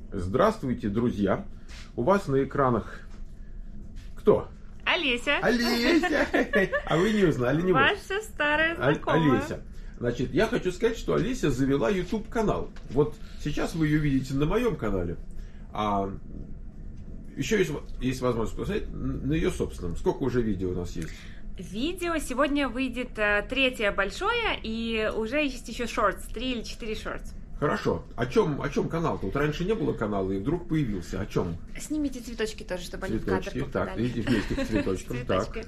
Здравствуйте, друзья! У вас на экранах кто? Олеся. Олеся! А вы не узнали, не Ваша старая знакомая. Олеся. Значит, я хочу сказать, что Олеся завела YouTube-канал. Вот сейчас вы ее видите на моем канале. А еще есть возможность посмотреть на ее собственном. Сколько уже видео у нас есть? Видео сегодня выйдет третье большое, и уже есть еще шортс, 3 или 4 шортс. Хорошо. О чем канал-то? Вот раньше не было канала, и вдруг появился. О чем? Снимите цветочки тоже, чтобы Цветочки. они в кадр попадали. Так, идите вместе к цветочкам. Цветочки.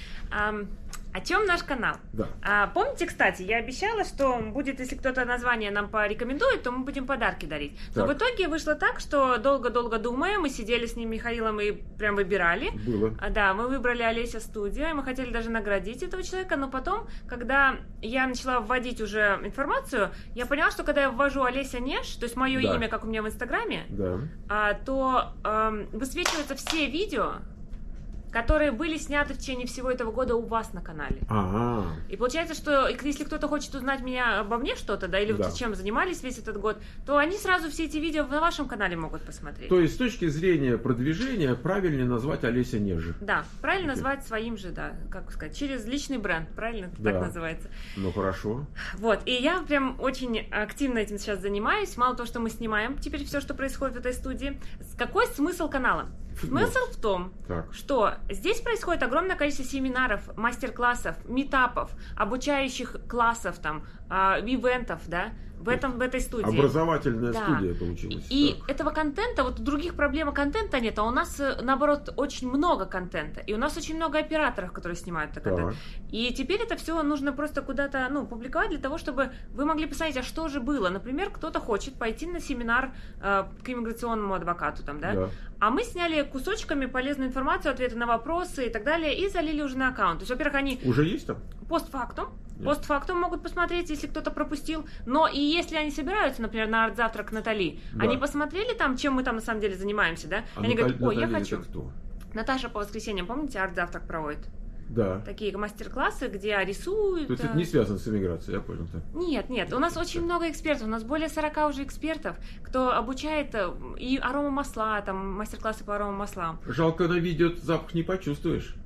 О чем наш канал? Да. Помните, кстати, я обещала, что будет, если кто-то название нам порекомендует, то мы будем подарки дарить. Но в итоге вышло так, что долго-долго думая, мы сидели с ним, Михаилом, и прям выбирали. Было. Да, мы выбрали Олеся Студия, и мы хотели даже наградить этого человека, но потом, когда я начала вводить уже информацию, я поняла, что когда я ввожу Олеся Неж, то есть мое имя, как у меня в Инстаграме, то высвечиваются все видео, которые были сняты в течение всего этого года у вас на канале. Ага. И получается, что если кто-то хочет узнать меня обо мне что-то, да, или вот чем занимались весь этот год, то они сразу все эти видео на вашем канале могут посмотреть. То есть, с точки зрения продвижения, правильнее назвать Олеся Нежи. Да, правильно назвать своим же, да, как сказать, через личный бренд, правильно так называется. Ну, хорошо. Вот, и я прям очень активно этим сейчас занимаюсь. Мало того, что мы снимаем теперь все, что происходит в этой студии. Какой смысл канала? Смысл в том, что здесь происходит огромное количество семинаров, мастер-классов, митапов, обучающих классов, там, ивентов, да, в этой студии. Образовательная студия получилась. И этого контента, вот других проблем контента нет, а у нас, наоборот, очень много контента. И у нас очень много операторов, которые снимают этот контент. И теперь это все нужно просто куда-то, публиковать для того, чтобы вы могли посмотреть, а что же было. Например, кто-то хочет пойти на семинар к иммиграционному адвокату, там, да? А мы сняли кусочками полезную информацию, ответы на вопросы и так далее, и залили уже на аккаунт. То есть, во-первых, они... Уже есть там? Постфактум. Постфактум могут посмотреть, если кто-то пропустил. Но и если они собираются, например, на арт-завтрак Натали, они посмотрели там, чем мы там на самом деле занимаемся, да? А они говорят, ой, я хочу. Кто? Наташа по воскресеньям, помните, арт-завтрак проводит? Да. Такие мастер-классы, где рисуют. То есть это не связано с эмиграцией, я понял. Так. Нет. У нас очень много экспертов. У нас более 40 уже экспертов, кто обучает и аромамасла, там, мастер-классы по аромамаслам. Жалко, на видео запах не почувствуешь.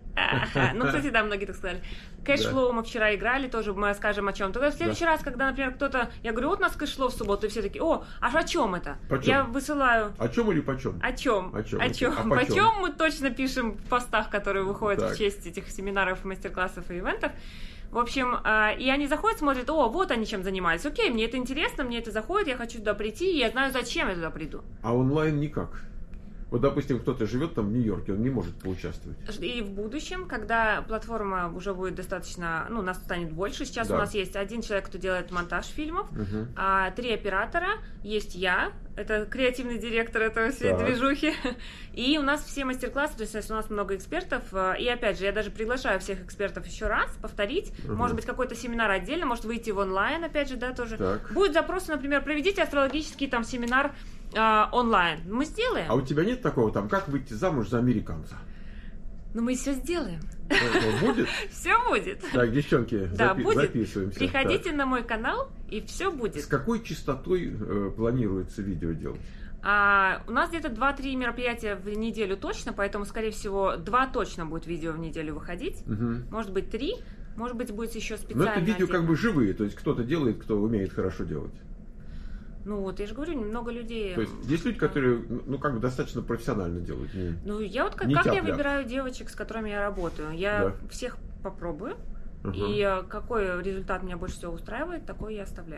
Ну, кстати, да, многие так сказали. Кэшфлоу мы вчера играли, тоже мы скажем о чем. Только в следующий раз, когда, например, кто-то... Я говорю, вот у нас кэшфлоу в субботу, и все такие, о чем это? Почем? Я высылаю... О чем или почем? О чем? Почем мы точно пишем в постах, которые выходят в честь этих семинаров, мастер-классов и ивентов. В общем, и они заходят, смотрят, вот они чем занимались. Окей, мне это интересно, мне это заходит, я хочу туда прийти, и я знаю, зачем я туда приду. А онлайн никак? Вот, допустим, кто-то живет там в Нью-Йорке, он не может поучаствовать. И в будущем, когда платформа уже будет достаточно, нас станет больше, сейчас у нас есть один человек, кто делает монтаж фильмов, 3 оператора, есть я, это креативный директор этого всей движухи, и у нас все мастер-классы, то есть у нас много экспертов, и опять же, я даже приглашаю всех экспертов еще раз повторить, может быть, какой-то семинар отдельно, может выйти в онлайн, опять же, да, тоже. Будет запрос, например, проведите астрологический там семинар онлайн. Мы сделаем. А у тебя нет такого там, как выйти замуж за американца? Ну, мы все сделаем. Будет? Все будет. Так, девчонки, будет. Записываемся. Приходите на мой канал, и все будет. С какой частотой планируется видео делать? У нас где-то 2-3 мероприятия в неделю точно, поэтому, скорее всего, 2 точно будет видео в неделю выходить. Может быть, 3, может быть, будет еще специально. Но это видео как бы живые, то есть кто-то делает, кто умеет хорошо делать. Ну вот, я же говорю, много людей... То есть есть люди, которые, как бы достаточно профессионально делают? Я вот как я выбираю девочек, с которыми я работаю? Я всех попробую, и какой результат меня больше всего устраивает, такой я оставляю.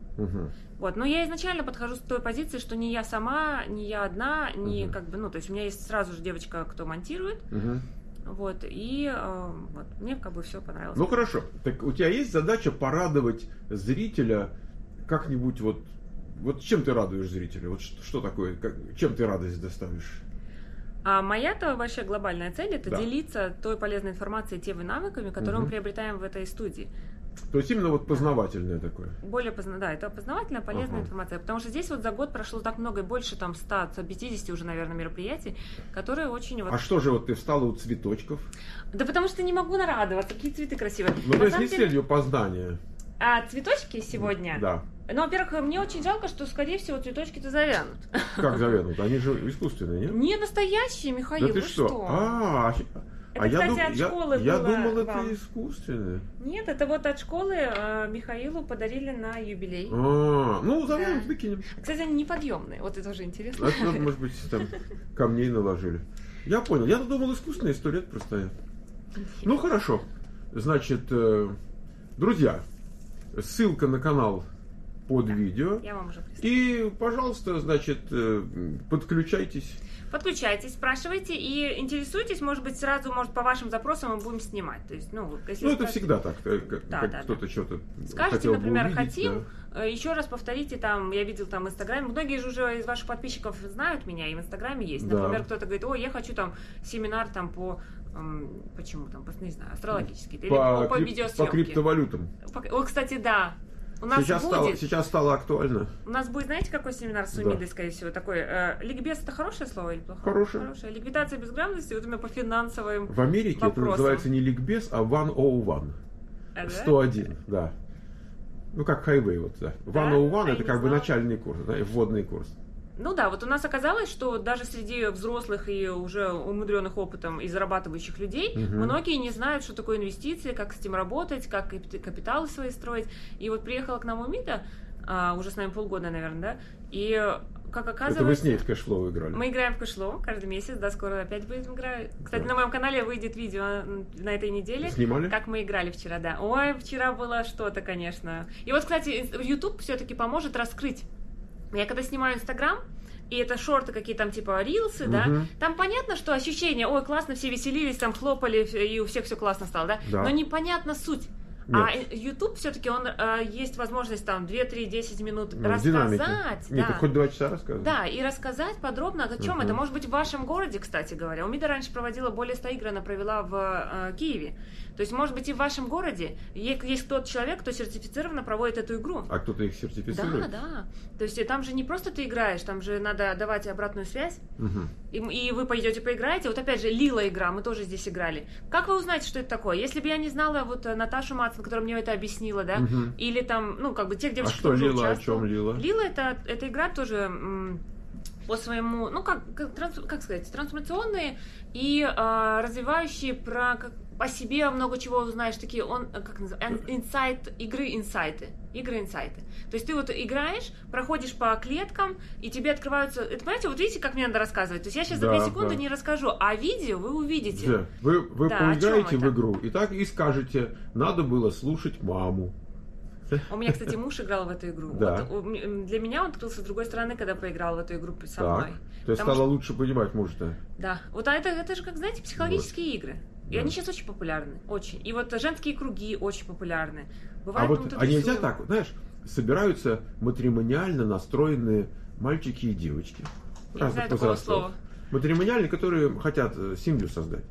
Вот, но я изначально подхожу с той позиции, что не я сама, не я одна, не то есть у меня есть сразу же девочка, кто монтирует. Вот, и мне как бы все понравилось. Ну хорошо, так у тебя есть задача порадовать зрителя как-нибудь Вот чем ты радуешь зрителя? Вот что такое? Чем ты радость доставишь? А моя-то вообще глобальная цель — это делиться той полезной информацией, теми навыками, которые мы приобретаем в этой студии. То есть именно познавательное такое? Более это познавательная, полезная информация. Потому что здесь за год прошло так много, и больше 100-150 уже, наверное, мероприятий, которые очень... А что же ты встала у цветочков? Да потому что не могу нарадоваться, какие цветы красивые. Ну, то есть не с целью познания. А цветочки сегодня... Ну, во-первых, мне очень жалко, что, скорее всего, цветочки-то завянут. Как завянут? Они же искусственные, нет? Не настоящие, Михаил, да ты вы что? Это, кстати, от школы я было думал, это вам. Искусственное. Нет, это вот от школы Михаилу подарили на юбилей. Ну, завянут, выкинем. Кстати, они неподъемные, вот это тоже интересно. Это, может быть, там камней наложили. Я понял. Я думал, искусственные 100 лет простоят. Ну, хорошо. Значит, друзья, ссылка на канал под видео. Я вам уже прислала. И, пожалуйста, значит, подключайтесь. Подключайтесь, спрашивайте и интересуйтесь, может быть, сразу, может, по вашим запросам мы будем снимать. То есть, если это всегда так, да. кто-то что-то скажите, хотел например, бы увидеть, хотим, еще раз повторите, там, я видел там в Инстаграме, многие же уже из ваших подписчиков знают меня, и в Инстаграме есть. Например, кто-то говорит, я хочу там семинар там по почему там, не знаю, астрологический, или по видеосъемке. По криптовалютам. Кстати, да. У нас сейчас стало актуально. У нас будет, знаете, какой семинар с Умидой, скорее всего, такой. Ликбез — это хорошее слово или плохое? Хорошее. Ликвидация безграмотности, вот именно по финансовым В Америке вопросам. Это называется не ликбез, а 101. 101, да. Ну, как хайвей, вот, да. 101 это как бы начальный курс, да, и вводный курс. Ну да, вот у нас оказалось, что даже среди взрослых и уже умудренных опытом и зарабатывающих людей многие не знают, что такое инвестиции, как с этим работать, как капиталы свои строить. И вот приехала к нам Умида, уже с нами полгода, наверное, да, и как оказывается... Это вы с ней в кэшфлоу играли? Мы играем в кэшфлоу каждый месяц, да, скоро опять будем играть. Кстати, на моем канале выйдет видео на этой неделе. Снимали? Как мы играли вчера, да. Ой, вчера было что-то, конечно. И вот, кстати, YouTube все-таки поможет раскрыть. Я когда снимаю Инстаграм, и это шорты какие там, типа рилсы, да, там понятно, что ощущение, классно, все веселились, там хлопали, и у всех все классно стало, да, но непонятно суть. Нет. А YouTube все-таки он есть возможность там 2, 3, 10 минут рассказать. Нет, да. Хоть 2 часа рассказывать. Да, и рассказать подробно, о чем это. Может быть, в вашем городе, кстати говоря. Умида раньше проводила более 100 игр, она провела в Киеве. То есть, может быть, и в вашем городе есть тот человек, кто сертифицированно проводит эту игру. А кто-то их сертифицирует? Да. То есть, там же не просто ты играешь, там же надо давать обратную связь. И вы пойдете поиграете. Вот опять же, Лила игра, мы тоже здесь играли. Как вы узнаете, что это такое? Если бы я не знала вот Наташу Мацин, которая мне это объяснила, да, или там, как бы тех девочек, кто уже участвовал. О чем Лила? Лила это игра тоже по своему, как сказать, трансформационные и развивающие по себе много чего узнаешь, такие, инсайты. То есть ты вот играешь, проходишь по клеткам, и тебе открываются... Это, понимаете, вот видите, как мне надо рассказывать? То есть я сейчас за 2 секунды не расскажу, а видео вы увидите. Да. Вы поиграете в игру, и так и скажете, надо было слушать маму. У меня, кстати, муж играл в эту игру. Да. Вот, для меня он открылся с другой стороны, когда поиграл в эту игру со мной. То есть стало лучше понимать мужа-то. Да. Вот это же, как знаете, психологические игры. И они сейчас очень популярны. Очень. И вот женские круги очень популярны. Бывает, а нельзя так, знаешь, собираются матримониально настроенные мальчики и девочки. Я не знаю такого слова. Матримониальные, которые хотят семью создать.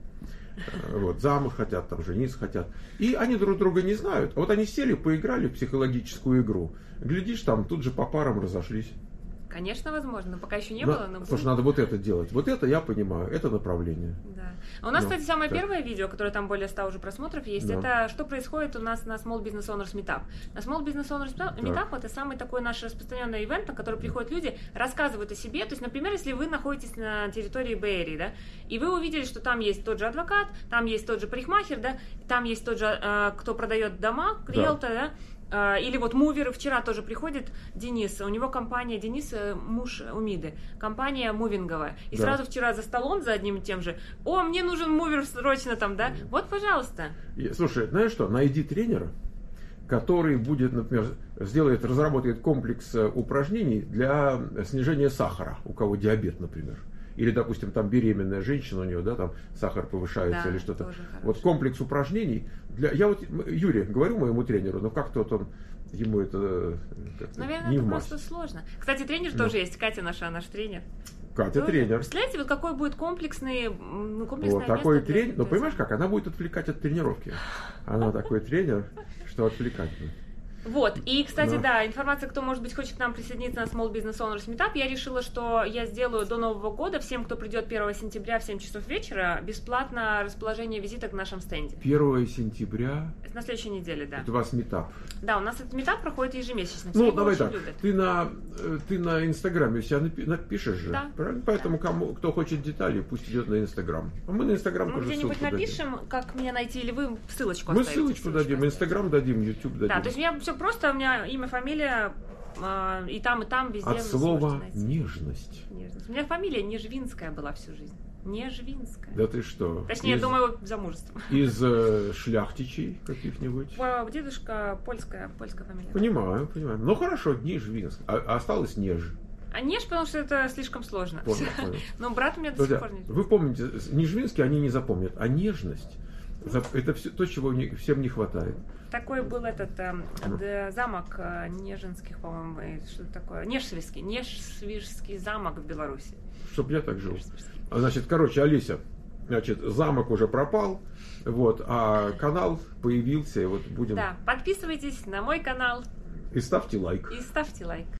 Замуж хотят, там жениться хотят. И они друг друга не знают. А вот они сели, поиграли в психологическую игру. Глядишь, там тут же по парам разошлись. Конечно, возможно, но пока еще не было. Но слушай, надо вот это делать. Вот это я понимаю, это направление. Да. А у нас, кстати, самое первое видео, которое там более 100 уже просмотров есть, это что происходит у нас на Small Business Owners Meetup. На Small Business Owners Meetup это самый такой наш распространенный ивент, на который приходят люди, рассказывают о себе. То есть, например, если вы находитесь на территории Бэй-Эрии, да, и вы увидели, что там есть тот же адвокат, там есть тот же парикмахер, да, там есть тот же, кто продает дома, риэлтор, да. Или вот муверы, вчера тоже приходит Денис, у него компания, Денис, муж Умиды, компания мувинговая. И сразу вчера за столом, за одним и тем же, мне нужен мувер срочно там, да? Вот, пожалуйста. Слушай, знаешь что, найди тренера, который будет, например, разработает комплекс упражнений для снижения сахара, у кого диабет, например. Или, допустим, там беременная женщина, у нее, да, там сахар повышается или что-то. Вот комплекс упражнений. Я вот Юре говорю, моему тренеру, но как-то вот он, ему это наверное, это просто сложно. Кстати, тренер тоже есть, Катя наш тренер. Катя тренер. Представляете, вот какой будет комплексное вот такой тренер. Но понимаешь как, она будет отвлекать от тренировки. Она такой тренер, что отвлекать будет. Вот, и, кстати, да, информация, кто, может быть, хочет к нам присоединиться на Small Business Owners Meetup, я решила, что я сделаю до Нового года всем, кто придет 1 сентября в 7 часов вечера, бесплатно расположение визиток в нашем стенде. 1 сентября? На следующей неделе, да. Это у вас митап? Да, у нас этот митап проходит ежемесячно. Ну, давай так, ты на Инстаграме себя напишешь же, да, правильно? Поэтому кто хочет детали, пусть идет на Инстаграм. А мы на Инстаграм тоже ссылку где-нибудь напишем, дадим. Как меня найти, или вы ссылочку мы оставите? Мы ссылочку дадим, Инстаграм дадим, Ютуб дадим. Да, то есть у меня все просто, у меня имя, фамилия, и там, везде. От слова нежность. У меня фамилия Нежвинская была всю жизнь. Нежвинская. Да ты что? Точнее, я думаю, замужеством. Из шляхтичей каких-нибудь? Дедушка польская фамилия. Понимаю. Ну хорошо, Нежвинск. А осталось Неж. А Неж, потому что это слишком сложно. Понял. Но брат у меня до сих пор не... Вы помните, Нежвинский они не запомнят, а нежность — это все то, чего всем не хватает. Такой был этот замок Нежинских, по-моему, что-то такое. Нежвижский замок в Беларуси. Чтоб я так жил. Значит, короче, Олеся, замок уже пропал, а канал появился, и вот будем... Да, подписывайтесь на мой канал. И ставьте лайк.